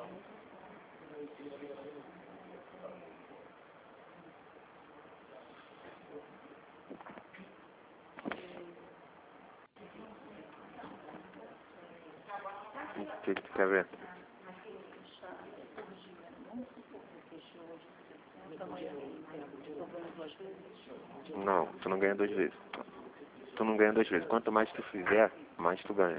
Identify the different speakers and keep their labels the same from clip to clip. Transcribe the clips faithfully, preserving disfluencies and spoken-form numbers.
Speaker 1: O que que tu quer ver? Não, tu não ganha duas vezes. Tu não ganha duas vezes. Quanto mais tu fizer, mais tu ganha.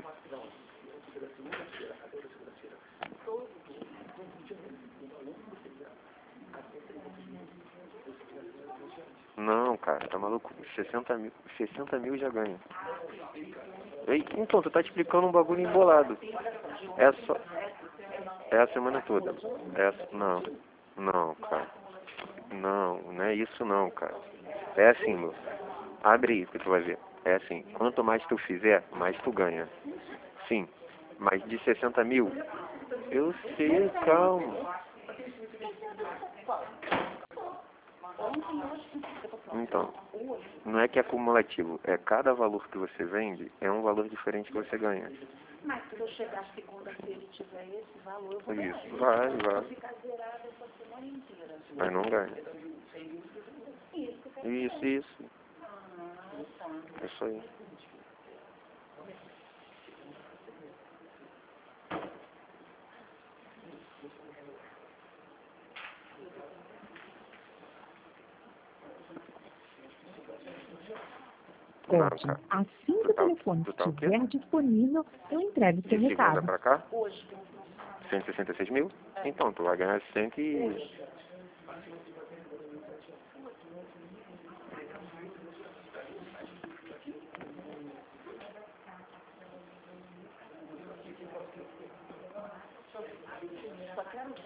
Speaker 1: Não, cara, tá maluco? sessenta mil, sessenta mil já ganha. Ei, então, tu tá te explicando um bagulho embolado. É só... É a semana toda. É a... Não, não, cara. Não, não é isso não, cara. É assim, Lu. Abre aí que tu vai ver. É assim, quanto mais tu fizer, mais tu ganha. Sim, mas de sessenta mil, eu sei, calma. Então, não é que é acumulativo, é cada valor que você vende, é um valor diferente que você ganha.
Speaker 2: Mas se eu chegar segunda-feira e tiver esse valor, eu vou ganhar.
Speaker 1: Isso, vai, vai.
Speaker 2: Vou ficar zerada essa semana inteira.
Speaker 1: Mas não ganha.
Speaker 2: Isso,
Speaker 1: Isso, isso.
Speaker 2: Ah, tá.
Speaker 1: É isso aí. Não,
Speaker 3: Conte,
Speaker 1: cara.
Speaker 3: assim que
Speaker 1: Tu
Speaker 3: o
Speaker 1: tá,
Speaker 3: telefone
Speaker 1: tu tá o quê?
Speaker 3: estiver disponível, eu entrego seu
Speaker 1: De segunda
Speaker 3: recado.
Speaker 1: pra cá?
Speaker 2: Hoje.
Speaker 1: cento e sessenta e seis mil? Então, tu vai ganhar cento e...
Speaker 2: Só quero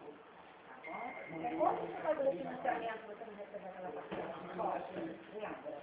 Speaker 2: Depois que fazer o financiamento, você não recebe aquela parcela de volta?